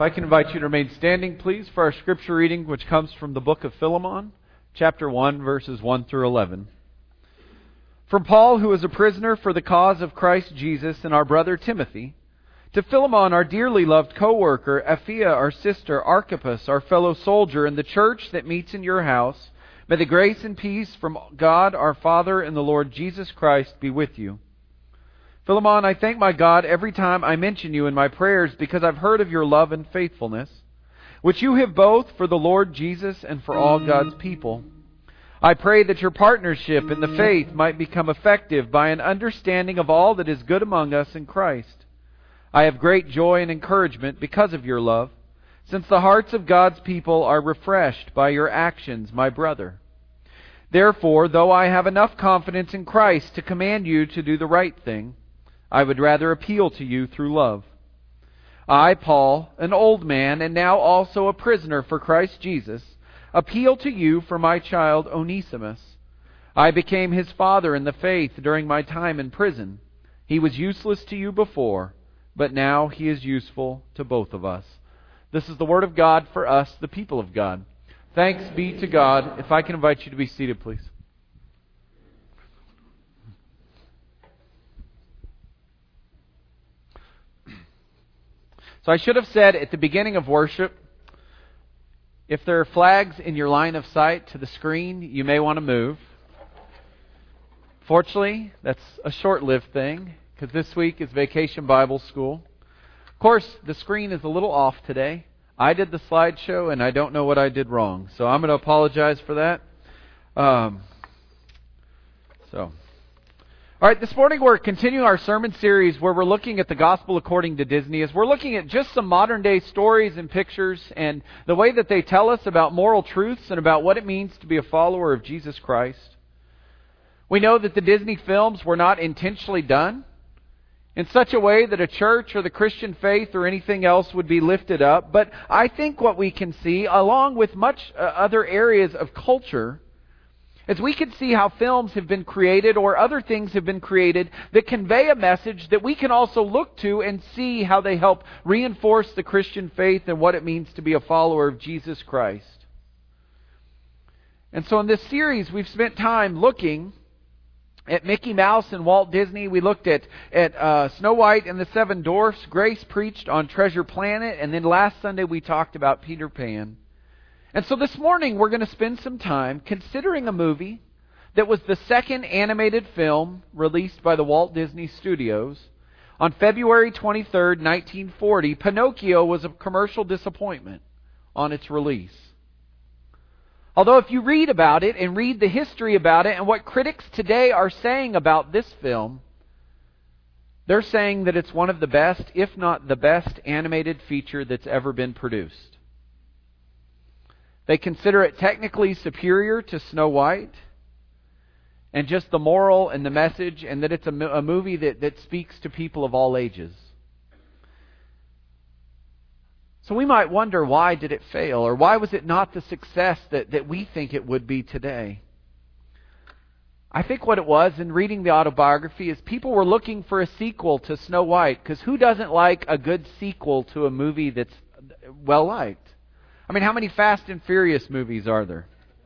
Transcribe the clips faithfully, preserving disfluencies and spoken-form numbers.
If I can invite you to remain standing, please, for our scripture reading, which comes from the book of Philemon, chapter one, verses one through eleven. From Paul, who is a prisoner for the cause of Christ Jesus, and our brother Timothy, to Philemon, our dearly loved co-worker, Apphia, our sister, Archippus, our fellow soldier, and the church that meets in your house, may the grace and peace from God our Father and the Lord Jesus Christ be with you. Philemon, I thank my God every time I mention you in my prayers, because I've heard of your love and faithfulness, which you have both for the Lord Jesus and for all God's people. I pray that your partnership in the faith might become effective by an understanding of all that is good among us in Christ. I have great joy and encouragement because of your love, since the hearts of God's people are refreshed by your actions, my brother. Therefore, though I have enough confidence in Christ to command you to do the right thing, I would rather appeal to you through love. I, Paul, an old man and now also a prisoner for Christ Jesus, appeal to you for my child Onesimus. I became his father in the faith during my time in prison. He was useless to you before, but now he is useful to both of us. This is the word of God for us, the people of God. Thanks be to God. If I can invite you to be seated, please. So I should have said at the beginning of worship, if there are flags in your line of sight to the screen, you may want to move. Fortunately, that's a short-lived thing, because this week is Vacation Bible School. Of course, the screen is a little off today. I did the slideshow, and I don't know what I did wrong, so I'm going to apologize for that. Um, so... All right, this morning we're continuing our sermon series where we're looking at the gospel according to Disney. As we're looking at just some modern day stories and pictures and the way that they tell us about moral truths and about what it means to be a follower of Jesus Christ. We know that the Disney films were not intentionally done in such a way that a church or the Christian faith or anything else would be lifted up. But I think what we can see, along with much uh, other areas of culture, as we can see how films have been created or other things have been created that convey a message that we can also look to and see how they help reinforce the Christian faith and what it means to be a follower of Jesus Christ. And so in this series, we've spent time looking at Mickey Mouse and Walt Disney. We looked at, at uh, Snow White and the Seven Dwarfs. Grace preached on Treasure Planet. And then last Sunday, we talked about Peter Pan. And so this morning we're going to spend some time considering a movie that was the second animated film released by the Walt Disney Studios. On February twenty-third, nineteen forty, Pinocchio was a commercial disappointment on its release. Although if you read about it and read the history about it and what critics today are saying about this film, they're saying that it's one of the best, if not the best, animated feature that's ever been produced. They consider it technically superior to Snow White, and just the moral and the message, and that it's a, a movie that, that speaks to people of all ages. So we might wonder, why did it fail? Or why was it not the success that, that we think it would be today? I think what it was, in reading the autobiography, is people were looking for a sequel to Snow White, because who doesn't like a good sequel to a movie that's well-liked? I mean, how many Fast and Furious movies are there?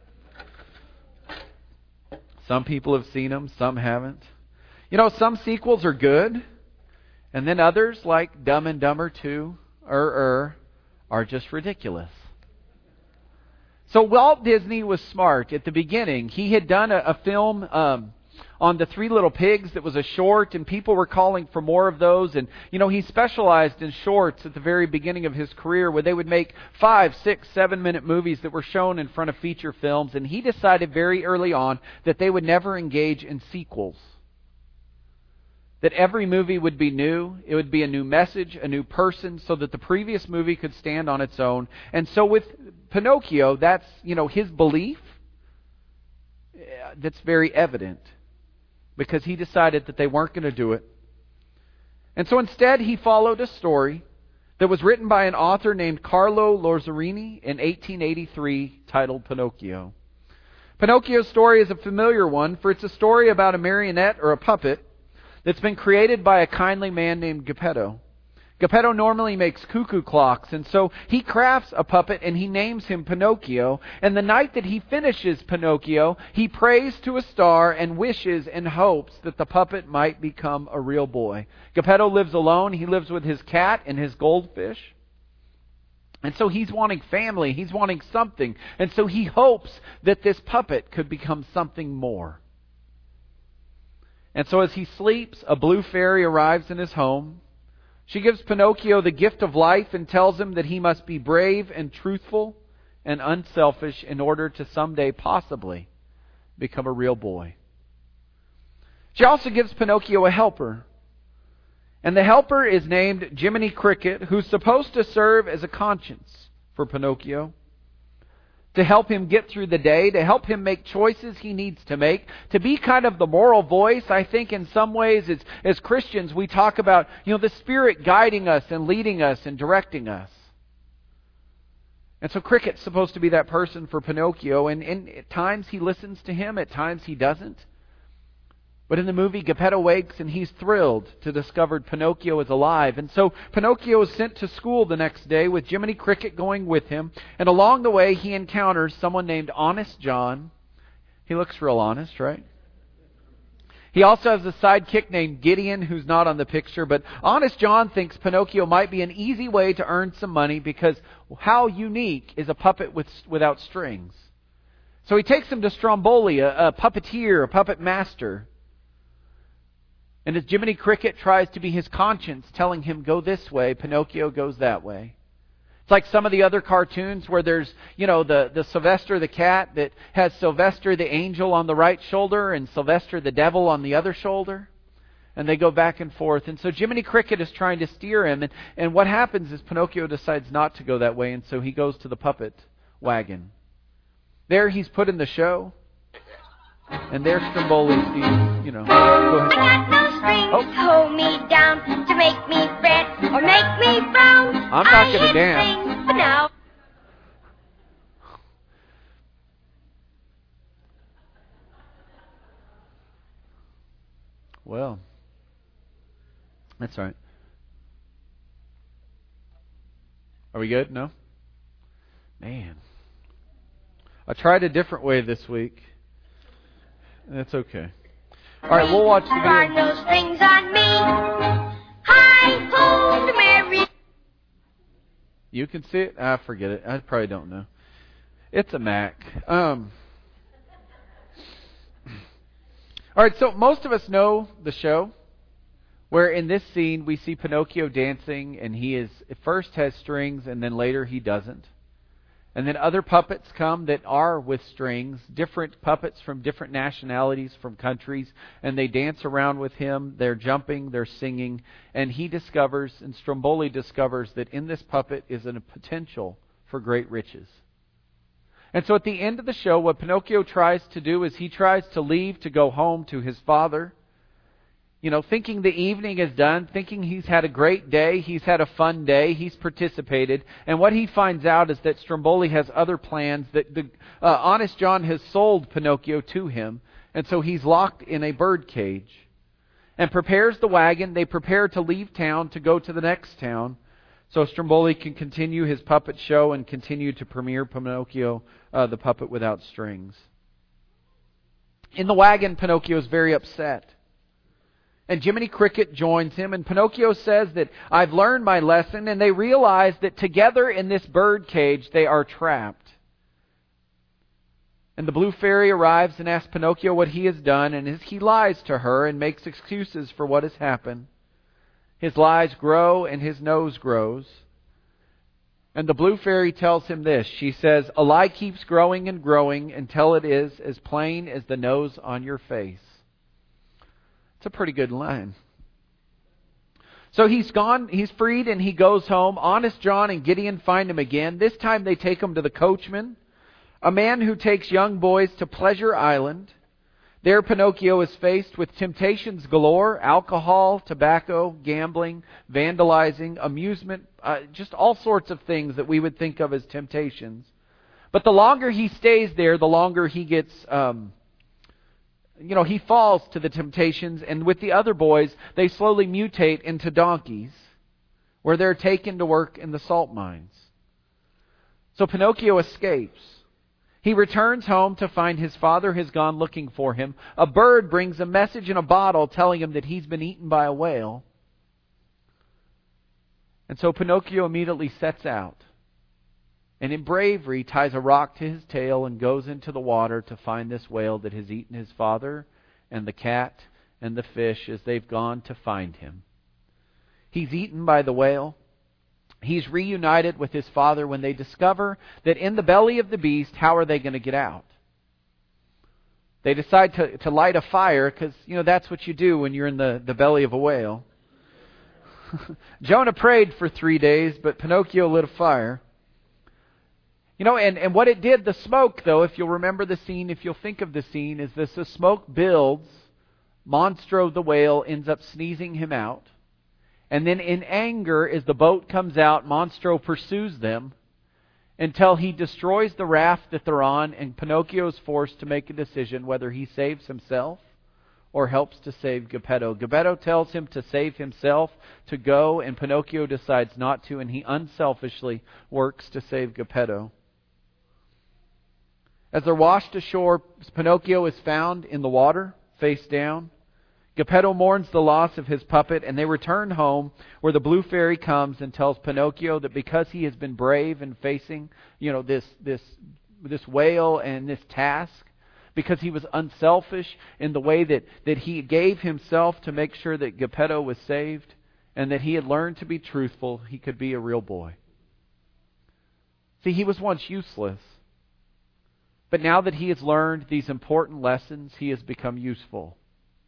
Some people have seen them, some haven't. You know, some sequels are good, and then others, like Dumb and Dumber two, er, er, are just ridiculous. So Walt Disney was smart at the beginning. He had done a, a film um, on the Three Little Pigs that was a short, and people were calling for more of those. And, you know, he specialized in shorts at the very beginning of his career, where they would make five, six, seven-minute movies that were shown in front of feature films. And he decided very early on that they would never engage in sequels. That every movie would be new, it would be a new message, a new person, so that the previous movie could stand on its own. And so with Pinocchio, that's, you know, his belief that's very evident, because he decided that they weren't going to do it. And so instead, he followed a story that was written by an author named Carlo Lozzerini in eighteen eighty-three, titled Pinocchio. Pinocchio's story is a familiar one, for it's a story about a marionette or a puppet that's been created by a kindly man named Geppetto. Geppetto normally makes cuckoo clocks, and so he crafts a puppet and he names him Pinocchio. And the night that he finishes Pinocchio, he prays to a star and wishes and hopes that the puppet might become a real boy. Geppetto lives alone. He lives with his cat and his goldfish. And so he's wanting family. He's wanting something. And so he hopes that this puppet could become something more. And so as he sleeps, a blue fairy arrives in his home. She gives Pinocchio the gift of life and tells him that he must be brave and truthful and unselfish in order to someday possibly become a real boy. She also gives Pinocchio a helper. And the helper is named Jiminy Cricket, who's supposed to serve as a conscience for Pinocchio, to help him get through the day, to help him make choices he needs to make, to be kind of the moral voice. I think in some ways as, as Christians we talk about, you know, the Spirit guiding us and leading us and directing us. And so Cricket's supposed to be that person for Pinocchio, and, and at times he listens to him, at times he doesn't. But in the movie, Geppetto wakes and he's thrilled to discover Pinocchio is alive. And so Pinocchio is sent to school the next day with Jiminy Cricket going with him. And along the way, he encounters someone named Honest John. He looks real honest, right? He also has a sidekick named Gideon, who's not on the picture. But Honest John thinks Pinocchio might be an easy way to earn some money because how unique is a puppet with, without strings? So he takes him to Stromboli, a, a puppeteer, a puppet master. And as Jiminy Cricket tries to be his conscience, telling him, go this way, Pinocchio goes that way. It's like some of the other cartoons where there's, you know, the, the Sylvester the cat that has Sylvester the angel on the right shoulder and Sylvester the devil on the other shoulder. And they go back and forth. And so Jiminy Cricket is trying to steer him. And, and what happens is Pinocchio decides not to go that way. And so he goes to the puppet wagon. There he's put in the show. And there's Stromboli, you know. Go ahead. I got no strings oh. to hold me down, to make me fret or make me frown. I'm not going to dance. Sing, but now. Well, that's all right. Are we good? No? Man. I tried a different way this week. That's okay. All right, we'll watch the video. There are no strings on me. Hi, ho, the merry. You can see it? Ah, forget it. I probably don't know. It's a Mac. Um. All right, so most of us know the show, where in this scene we see Pinocchio dancing, and he is at first has strings, and then later he doesn't. And then other puppets come that are with strings, different puppets from different nationalities, from countries, and they dance around with him. They're jumping, they're singing, and he discovers, and Stromboli discovers, that in this puppet is a potential for great riches. And so at the end of the show, what Pinocchio tries to do is he tries to leave to go home to his father. You know, thinking the evening is done, thinking he's had a great day, he's had a fun day, he's participated. And what he finds out is that Stromboli has other plans, that the uh, Honest John has sold Pinocchio to him. And so he's locked in a bird cage. And prepares the wagon. They prepare to leave town to go to the next town, so Stromboli can continue his puppet show and continue to premiere Pinocchio, uh, the puppet without strings. In the wagon, Pinocchio is very upset. And Jiminy Cricket joins him, and Pinocchio says that I've learned my lesson, and they realize that together in this bird cage they are trapped. And the blue fairy arrives and asks Pinocchio what he has done, and he lies to her and makes excuses for what has happened. His lies grow and his nose grows. And the blue fairy tells him this. She says, a lie keeps growing and growing until it is as plain as the nose on your face. It's a pretty good line. So he's gone, he's freed, and he goes home. Honest John and Gideon find him again. This time they take him to the coachman, a man who takes young boys to Pleasure Island. There Pinocchio is faced with temptations galore: alcohol, tobacco, gambling, vandalizing, amusement, uh, just all sorts of things that we would think of as temptations. But the longer he stays there, the longer he gets... Um, You know, he falls to the temptations, and with the other boys, they slowly mutate into donkeys, where they're taken to work in the salt mines. So Pinocchio escapes. He returns home to find his father has gone looking for him. A bird brings a message in a bottle telling him that he's been eaten by a whale. And so Pinocchio immediately sets out, and in bravery ties a rock to his tail and goes into the water to find this whale that has eaten his father and the cat and the fish as they've gone to find him. He's eaten by the whale. He's reunited with his father when they discover that in the belly of the beast, how are they going to get out? They decide to, to light a fire because, you know, that's what you do when you're in the, the belly of a whale. Jonah prayed for three days, but Pinocchio lit a fire. You know, and, and what it did, the smoke, though, if you'll remember the scene, if you'll think of the scene, is this, the smoke builds. Monstro the whale ends up sneezing him out. And then in anger, as the boat comes out, Monstro pursues them until he destroys the raft that they're on, and Pinocchio is forced to make a decision whether he saves himself or helps to save Geppetto. Geppetto tells him to save himself, to go, and Pinocchio decides not to, and he unselfishly works to save Geppetto. As they're washed ashore, Pinocchio is found in the water, face down. Geppetto mourns the loss of his puppet, and they return home, where the blue fairy comes and tells Pinocchio that because he has been brave in facing, you know, this this this whale and this task, because he was unselfish in the way that, that he gave himself to make sure that Geppetto was saved, and that he had learned to be truthful, he could be a real boy. See, he was once useless. But now that he has learned these important lessons, he has become useful.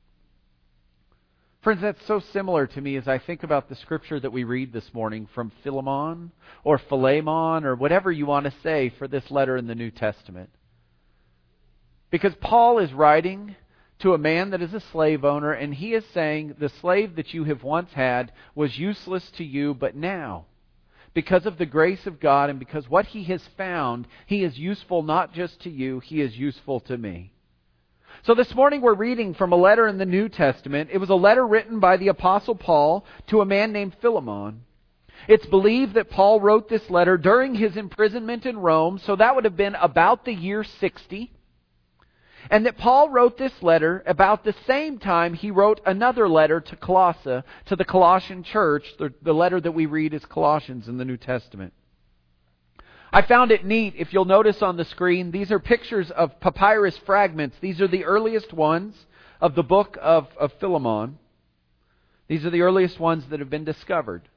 Friends, that's so similar to me as I think about the scripture that we read this morning from Philemon or Philemon or whatever you want to say for this letter in the New Testament. Because Paul is writing to a man that is a slave owner, and he is saying the slave that you have once had was useless to you, but now, because of the grace of God and because what he has found, he is useful not just to you, he is useful to me. So this morning we're reading from a letter in the New Testament. It was a letter written by the Apostle Paul to a man named Philemon. It's believed that Paul wrote this letter during his imprisonment in Rome, so that would have been about the year sixty. And that Paul wrote this letter about the same time he wrote another letter to Colossae, to the Colossian church. The, the letter that we read is Colossians in the New Testament. I found it neat, if you'll notice on the screen, these are pictures of papyrus fragments. These are the earliest ones of the book of, of Philemon. These are the earliest ones that have been discovered.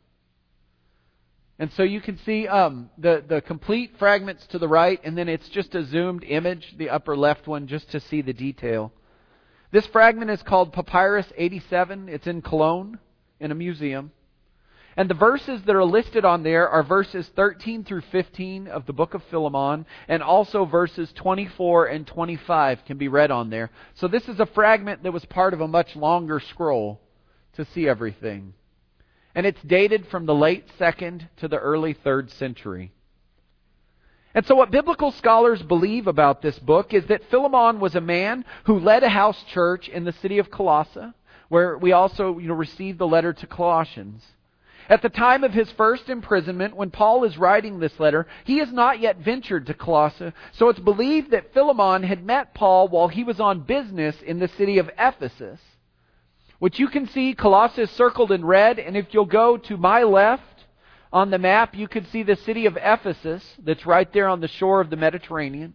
And so you can see um, the, the complete fragments to the right, and then it's just a zoomed image, the upper left one, just to see the detail. This fragment is called Papyrus eighty-seven. It's in Cologne, in a museum. And the verses that are listed on there are verses thirteen through fifteen of the book of Philemon, and also verses twenty-four and twenty-five can be read on there. So this is a fragment that was part of a much longer scroll to see everything. And it's dated from the late second to the early third century. And so what biblical scholars believe about this book is that Philemon was a man who led a house church in the city of Colossae, where we also, you know, received the letter to Colossians. At the time of his first imprisonment, when Paul is writing this letter, he has not yet ventured to Colossae. So it's believed that Philemon had met Paul while he was on business in the city of Ephesus, which you can see Colossae is circled in red. And if you'll go to my left on the map, you can see the city of Ephesus that's right there on the shore of the Mediterranean.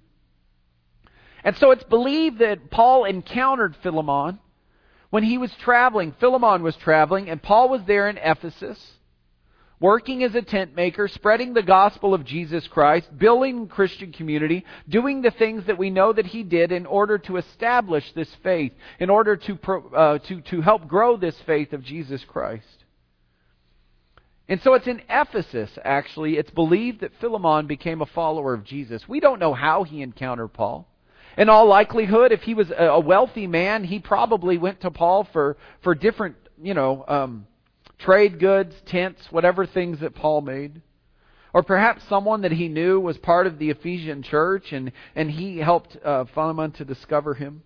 And so it's believed that Paul encountered Philemon when he was traveling. Philemon was traveling, and Paul was there in Ephesus, working as a tent maker, spreading the gospel of Jesus Christ, building a Christian community, doing the things that we know that he did in order to establish this faith, in order to uh, to to help grow this faith of Jesus Christ. And so it's in Ephesus, actually, it's believed that Philemon became a follower of Jesus. We don't know how he encountered Paul. In all likelihood, if he was a wealthy man, he probably went to Paul for, for different, you know, um, trade goods, tents, whatever things that Paul made. Or perhaps someone that he knew was part of the Ephesian church, and, and he helped uh, Philemon to discover him.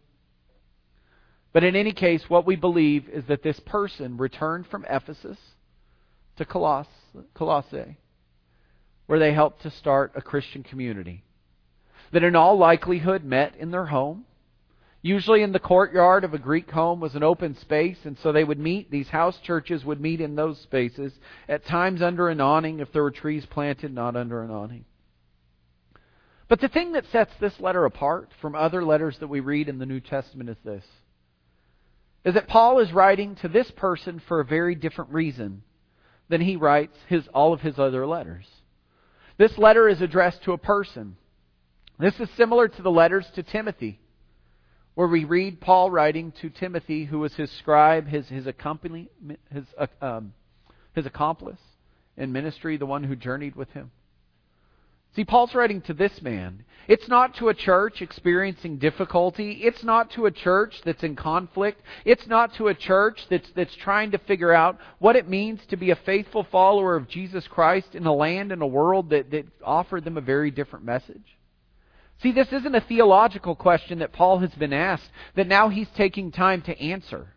But in any case, what we believe is that this person returned from Ephesus to Colossae. Colossae, where they helped to start a Christian community that in all likelihood met in their home. Usually in the courtyard of a Greek home was an open space, and so they would meet, these house churches would meet in those spaces, at times under an awning if there were trees planted, not under an awning. But the thing that sets this letter apart from other letters that we read in the New Testament is this, is that Paul is writing to this person for a very different reason than he writes his all of his other letters. This letter is addressed to a person. This is similar to the letters to Timothy, where we read Paul writing to Timothy, who was his scribe, his his accompany, his uh, um, his accomplice in ministry, the one who journeyed with him. See, Paul's writing to this man. It's not to a church experiencing difficulty. It's not to a church that's in conflict. It's not to a church that's that's trying to figure out what it means to be a faithful follower of Jesus Christ in a land and a world that, that offered them a very different message. See, this isn't a theological question that Paul has been asked that now he's taking time to answer.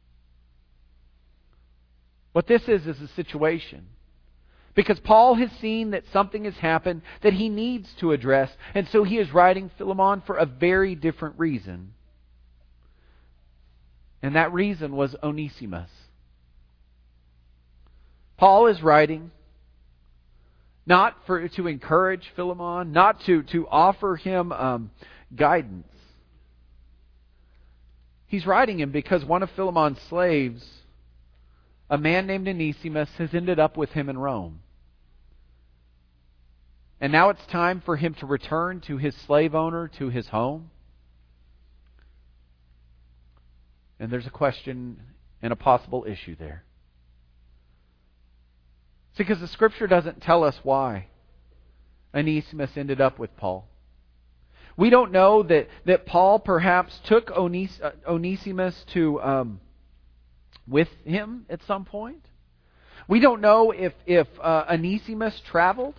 What this is is a situation. Because Paul has seen that something has happened that he needs to address, and so he is writing Philemon for a very different reason. And that reason was Onesimus. Paul is writing not for to encourage Philemon, not to, to offer him um, guidance. He's writing him because one of Philemon's slaves, a man named Onesimus, has ended up with him in Rome. And now it's time for him to return to his slave owner, to his home. And there's a question and a possible issue there. It's because the Scripture doesn't tell us why Onesimus ended up with Paul. We don't know that, that Paul perhaps took Ones- uh, Onesimus to um, with him at some point. We don't know if, if uh, Onesimus traveled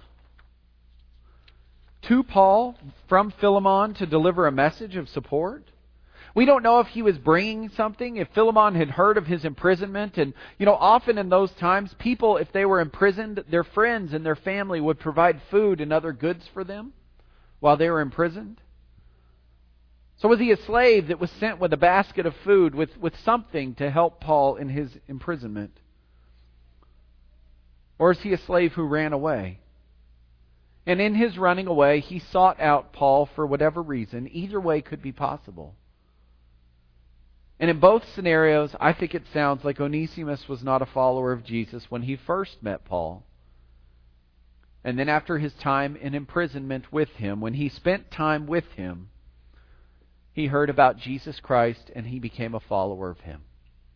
to Paul from Philemon to deliver a message of support. We don't know if he was bringing something, if Philemon had heard of his imprisonment. And, you know, often in those times, people, if they were imprisoned, their friends and their family would provide food and other goods for them while they were imprisoned. So was he a slave that was sent with a basket of food, with, with something to help Paul in his imprisonment? Or is he a slave who ran away? And in his running away, he sought out Paul for whatever reason. Either way could be possible. And in both scenarios, I think it sounds like Onesimus was not a follower of Jesus when he first met Paul. And then after his time in imprisonment with him, when he spent time with him, he heard about Jesus Christ and he became a follower of him.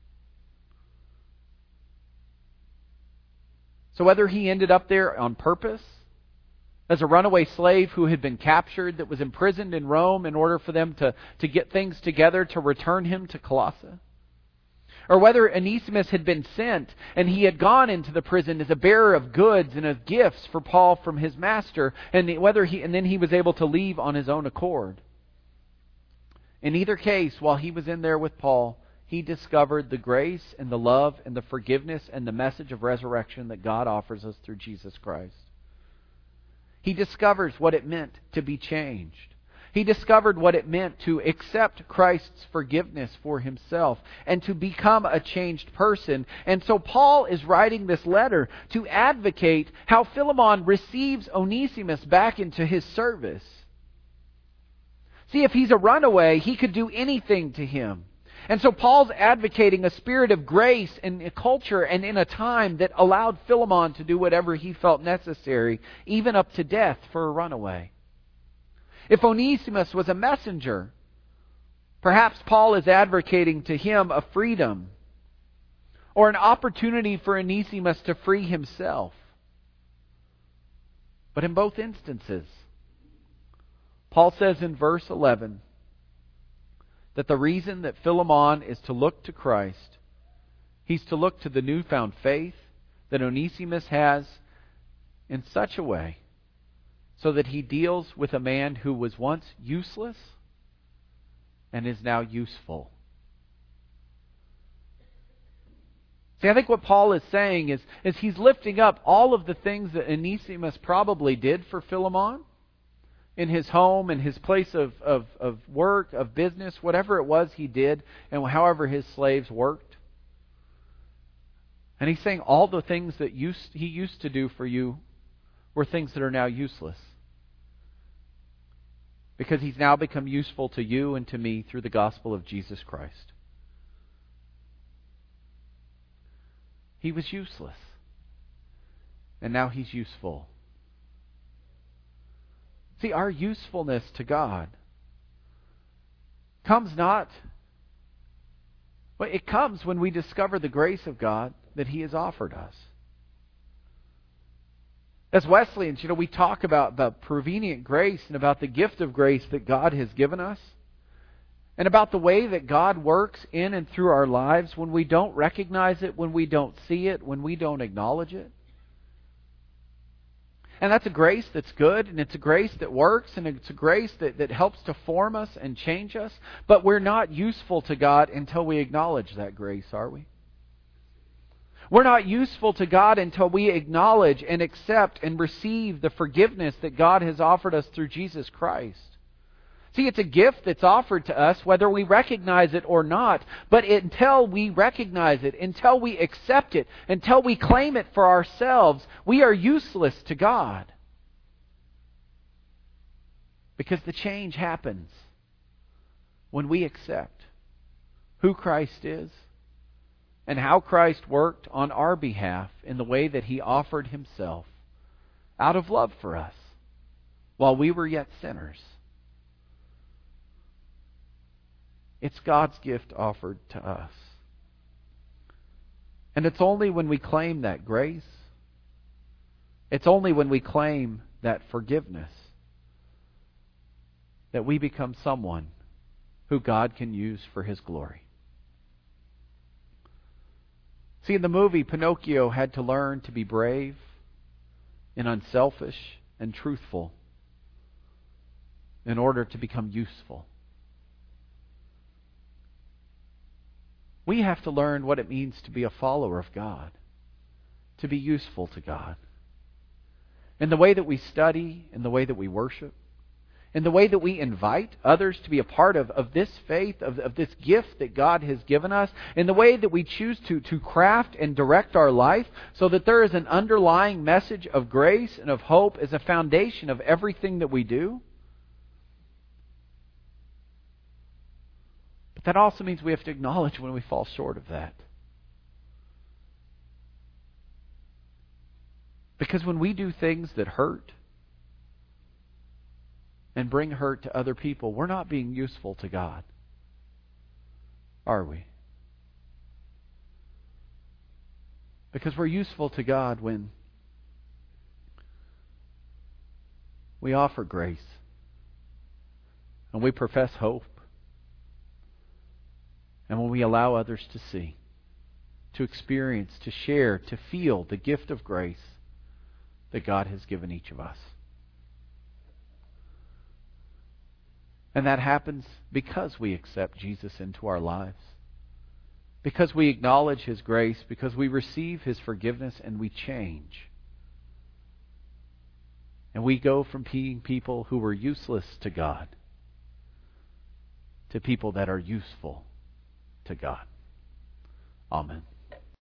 So whether he ended up there on purpose, as a runaway slave who had been captured, that was imprisoned in Rome in order for them to, to get things together to return him to Colossae, or whether Onesimus had been sent and he had gone into the prison as a bearer of goods and of gifts for Paul from his master, and whether he and then he was able to leave on his own accord. In either case, while he was in there with Paul, he discovered the grace and the love and the forgiveness and the message of resurrection that God offers us through Jesus Christ. He discovers what it meant to be changed. He discovered what it meant to accept Christ's forgiveness for himself and to become a changed person. And so Paul is writing this letter to advocate how Philemon receives Onesimus back into his service. See, if he's a runaway, he could do anything to him. And so Paul's advocating a spirit of grace in a culture and in a time that allowed Philemon to do whatever he felt necessary, even up to death for a runaway. If Onesimus was a messenger, perhaps Paul is advocating to him a freedom or an opportunity for Onesimus to free himself. But in both instances, Paul says in verse eleven, that the reason that Philemon is to look to Christ, he's to look to the newfound faith that Onesimus has in such a way so that he deals with a man who was once useless and is now useful. See, I think what Paul is saying is, is he's lifting up all of the things that Onesimus probably did for Philemon in his home, in his place of, of, of work, of business, whatever it was he did, and however his slaves worked. And he's saying all the things that used, he used to do for you were things that are now useless. Because he's now become useful to you and to me through the gospel of Jesus Christ. He was useless. And now he's useful. See, our usefulness to God comes not... Well, it comes when we discover the grace of God that He has offered us. As Wesleyans, you know, we talk about the prevenient grace and about the gift of grace that God has given us. And about the way that God works in and through our lives when we don't recognize it, when we don't see it, when we don't acknowledge it. And that's a grace that's good, and it's a grace that works, and it's a grace that, that helps to form us and change us. But we're not useful to God until we acknowledge that grace, are we? We're not useful to God until we acknowledge and accept and receive the forgiveness that God has offered us through Jesus Christ. See, it's a gift that's offered to us whether we recognize it or not. But until we recognize it, until we accept it, until we claim it for ourselves, we are useless to God. Because the change happens when we accept who Christ is and how Christ worked on our behalf in the way that He offered Himself out of love for us while we were yet sinners. It's God's gift offered to us. And it's only when we claim that grace, it's only when we claim that forgiveness, that we become someone who God can use for His glory. See, in the movie, Pinocchio had to learn to be brave and unselfish and truthful in order to become useful. We have to learn what it means to be a follower of God, to be useful to God. In the way that we study, in the way that we worship, in the way that we invite others to be a part of, of this faith, of, of this gift that God has given us, in the way that we choose to, to craft and direct our life so that there is an underlying message of grace and of hope as a foundation of everything that we do. That also means we have to acknowledge when we fall short of that. Because when we do things that hurt and bring hurt to other people, we're not being useful to God. Are we? Because we're useful to God when we offer grace and we profess hope. And when we allow others to see, to experience, to share, to feel the gift of grace that God has given each of us. And that happens because we accept Jesus into our lives. Because we acknowledge His grace, because we receive His forgiveness, and we change. And we go from being people who were useless to God to people that are useful to God. Amen.